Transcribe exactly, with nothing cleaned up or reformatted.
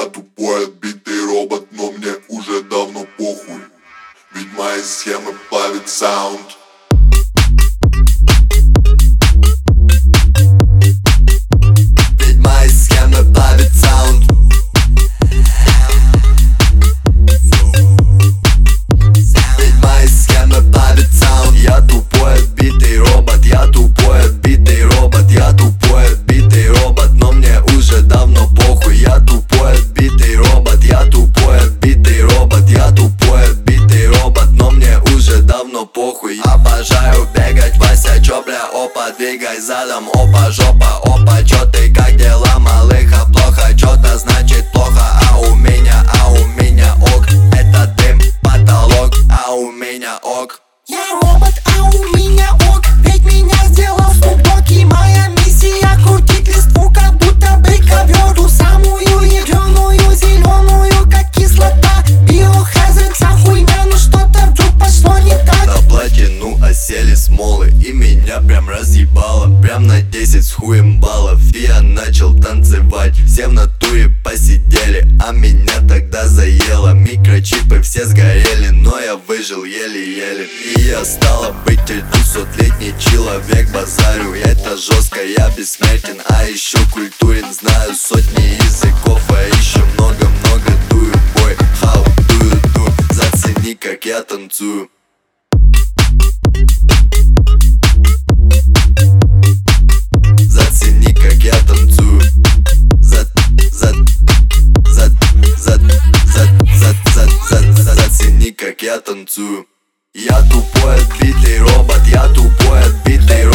Я тупой отбитый робот, но мне уже давно похуй, ведь мои схемы плавит саунд. Ведь мои схемы плавит саунд. Ведь мои схемы плавит саунд. Я тупой отбитый робот, я тупой отбитый робот, я тупой отбитый робот, но мне уже давно похуй. Я тупой отбитый робот, я тупой отбитый робот, я тупой отбитый робот, но мне уже давно похуй. Обожаю бегать, Вася, чё, бля, опа, двигай задом, опа, жопа, опа, чё ты, как дела, малыха, плохо, чё-то значит плохо, а у меня, а у меня ок, это дым, потолок, а у меня ок. Я робот, а у меня ок, ведь меня сделал Snoop Dogg. И моя миссия крутить листву, как будто бы ковер, ту самую ядреную, зеленую, как кислота. Биохазард, вся хуйня, но что-то вдруг пошло не так. На платину осели смолы, и меня прям разъебало, прям на десять с хуем баллов. И я начал танцевать, все в натуре посидели, а меня тогда заело. Микрочипы все сгорели, но я выжил еле-еле. И я стал быть двухсотлетний человек, базарю, это жестко, я бессмертен, а еще культурен. Знаю сотни языков, а еще много-много дую бой. How do you do? Зацени, как я танцую. Зацени, как я танцую. За, за, за, за, за, за, за, за, за, зацени, как я танцую. Я тупой отбитый робот, я тупой отбитый робот.